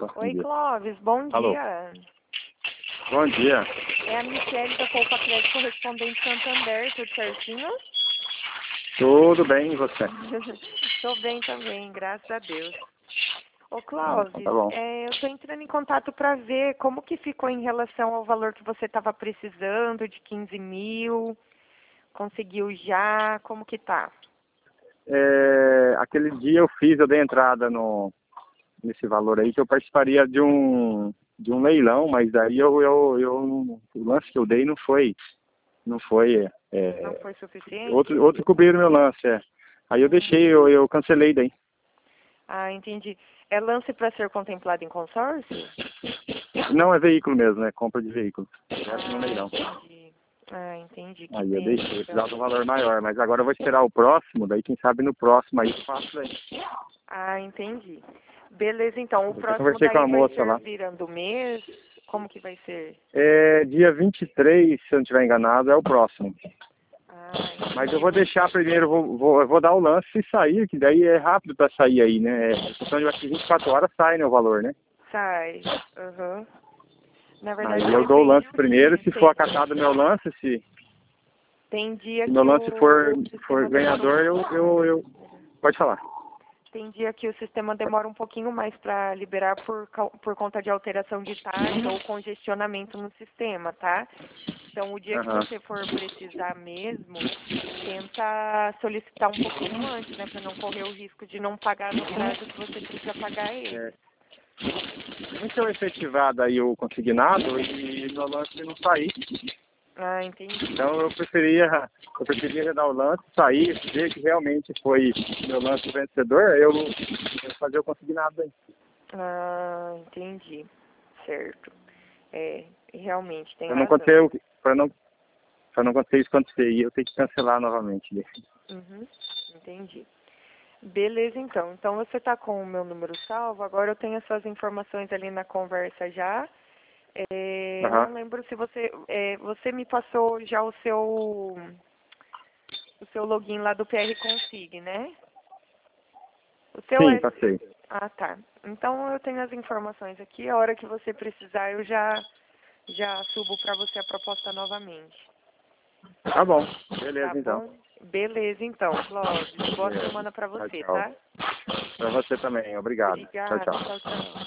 Opa, bom Oi, dia. Clóvis, bom Alô. dia. Bom dia. É a Michele da Poupa Crédito Correspondente Santander, tudo certinho? Tudo bem, e você? Tô bem também, graças a Deus. Ô, Então Clóvis, tá bom. eu tô entrando em contato para ver como que ficou em relação ao valor que você estava precisando, de 15 mil. Conseguiu já? Como que tá? Aquele dia eu dei entrada nesse valor aí, que eu participaria de um leilão, mas daí o lance que eu dei não foi, Não foi suficiente? outro cobriram meu lance, Aí eu deixei, eu cancelei daí. Ah, entendi. É lance para ser contemplado em consórcio? Não é veículo mesmo, é compra de veículo. Direto no leilão. Entendi. Ah, entendi. Que Aí eu pena, deixei, eu então. precisava de um valor maior, mas agora eu vou esperar o próximo, daí quem sabe no próximo aí eu faço daí. Ah, entendi. Beleza, então. O Eu próximo conversei com daí a vai moça ser lá. virando o mês? Como que vai ser? Dia 23, se eu não estiver enganado, é o próximo. Ah, Mas eu vou deixar primeiro, eu vou dar o lance e sair, que daí é rápido para sair aí, né? É questão de 24 horas sai, né, o valor, né? sai. Aham. Na verdade, Aí eu dou o lance primeiro, se for tem, acatado o meu lance, se tem dia meu que lance for, o for sistema demora ganhador, eu... Pode falar. Tem dia que o sistema demora um pouquinho mais para liberar por conta de alteração de taxa ou congestionamento no sistema, tá? Então, o dia que Aham. você for precisar mesmo, tenta solicitar um pouquinho antes, né? Para não correr o risco de não pagar no prazo que você precisa pagar ele. Então efetivado aí o consignado e meu lance não sair. Ah, entendi. Então eu preferia dar o lance, sair, ver que realmente foi meu lance vencedor, eu fazer o consignado aí. Ah, entendi. Certo. É, realmente, tem Para não razão. acontecer, para não acontecer isso acontecer, e eu tenho que cancelar novamente. Uhum, entendi. Beleza, então. Então você está com o meu número salvo. Agora eu tenho as suas informações ali na conversa já. Eu Aham. não lembro se você me passou já o seu login lá do PR Config, né? O seu Sim, é... passei. Ah, tá. Então eu tenho as informações aqui. A hora que você precisar, eu já subo para você a proposta novamente. Tá bom, Tá beleza então. bom? Beleza, então, Clóvis. Boa semana para Tchau, você, tchau. tá? Para você também, obrigado. Tchau, Obrigada. tchau. Tchau, tchau.